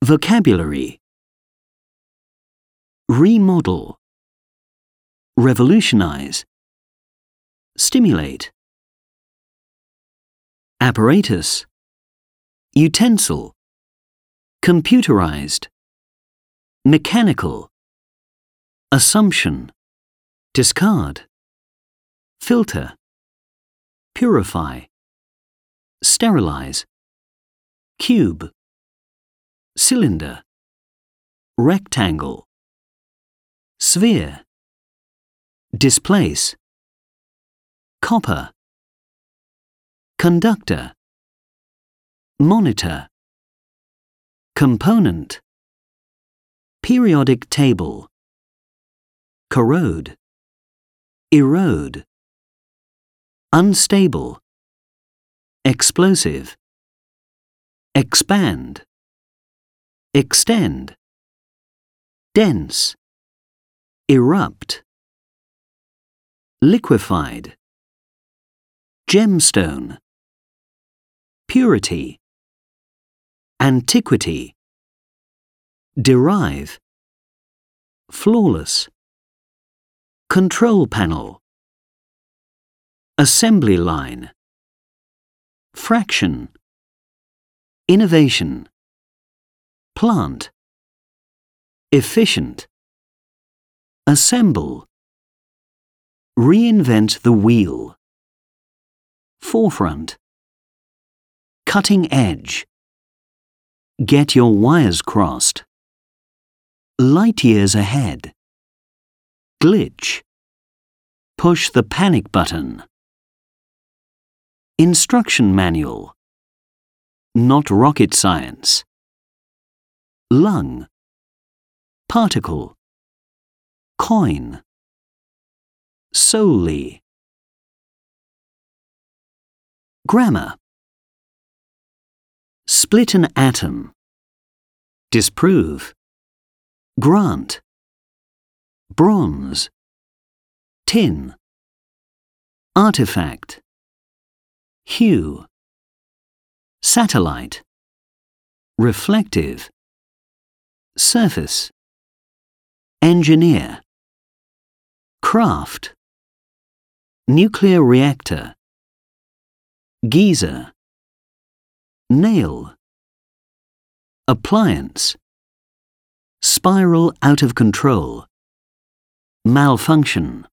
Vocabulary: remodel, revolutionize, stimulate. Apparatus, utensil, computerized, mechanical, assumption, discard, filter, purify, sterilize, cube, cylinder, rectangle, sphere, displace, copper, conductor, monitor, component, periodic table, corrode, erode, unstable, explosive, expand, extend, dense, erupt, liquefied, gemstone, purity, antiquity, derive, flawless, control panel, assembly line, fraction, innovation, plant, efficient, assemble, reinvent the wheel, forefront, cutting edge, get your wires crossed, light years ahead, glitch, push the panic button, instruction manual, not rocket science, lung, particle, coin, solely. Grammar: split an atom, disprove, grant, bronze, tin, artifact, hue, satellite, reflective, surface, engineer, craft, nuclear reactor, geyser, nail, appliance, spiral out of control, malfunction.